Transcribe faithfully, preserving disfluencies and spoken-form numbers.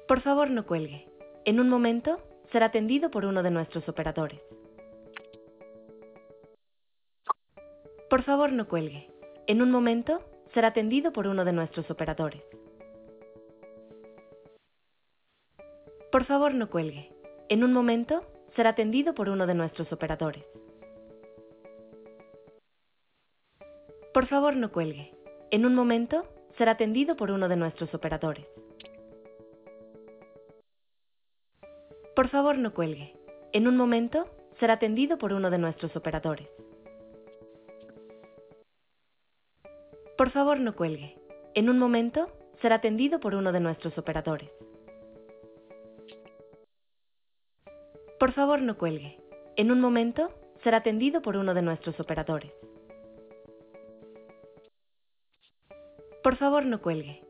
Por favor, no cuelgue. En un momento, será atendido por uno de nuestros operadores. Por favor, no cuelgue. En un momento, será atendido por uno de nuestros operadores. Por favor, no cuelgue. En un momento, será atendido por uno de nuestros operadores. Por favor, no cuelgue. En un momento, será atendido por uno de nuestros operadores. Por favor, no cuelgue. En un momento, será atendido por uno de nuestros operadores. Por favor, no cuelgue. En un momento, será atendido por uno de nuestros operadores. Por favor, no cuelgue. En un momento, será atendido por uno de nuestros operadores. Por favor, no cuelgue.